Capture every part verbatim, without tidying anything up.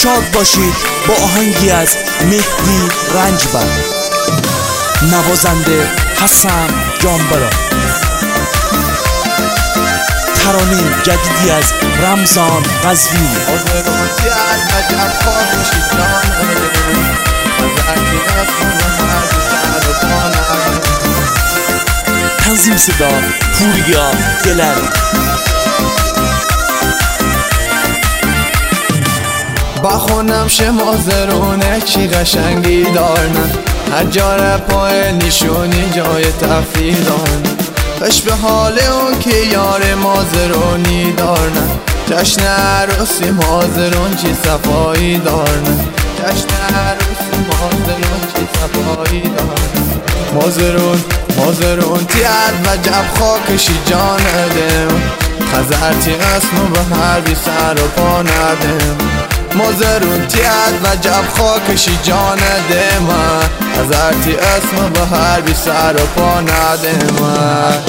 شاد باشید با آهنگی از مهدی رنجبر، نوازنده حسن جانبرا، ترانه جدیدی از رمضان قزوینی. تنظیم صدا پوریا دلری. بخونم شمازرونه چی قشنگی دارن، هجار پای نشونی جای تفریح دارن. خوش به حال اون که یار مازرونی دارن، جشن عروسی مازرون چی صفایی دارن، جشن عروسی مازرون چی صفایی دارن. مازرون مازرون تیاد و جب خاکشی جان ادم، خزرتی اسمو به هر بی سر و پا ندم. مازرون تیاد و جب خاکشی جان دم، خزرتی اسمو به هر بی سر و پا ندم.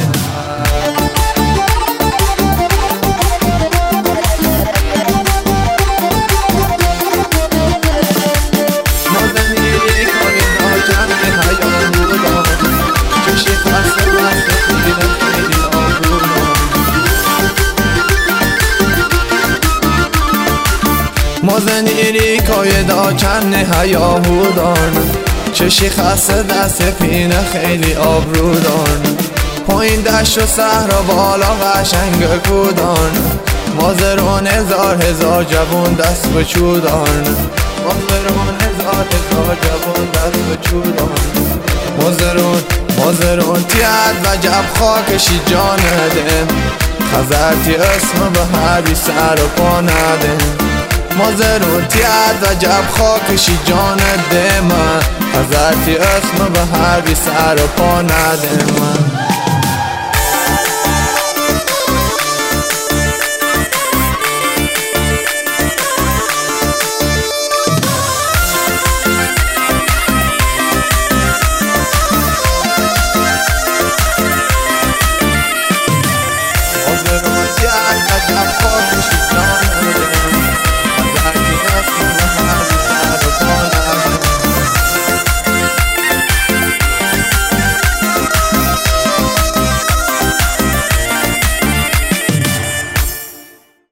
مازنیری کای دا چند هیاهو دارن، چشی خسته دست پینه خیلی آبرو دارن. پایین دشت و صحرا بالا قشنگ کودارن، مازرون هزار هزار جوون دست به چو دارن، مازرون هزار هزار جوون دست به چو دارن. مازرون مازرون تیاد و جب خاکشی جان دم، خزرتی اسم به هر بی سر و پا ندم. مازرون تیاد و جب خاکشی جان دم، خزرتی اسم به هر بی سر و پا ندم.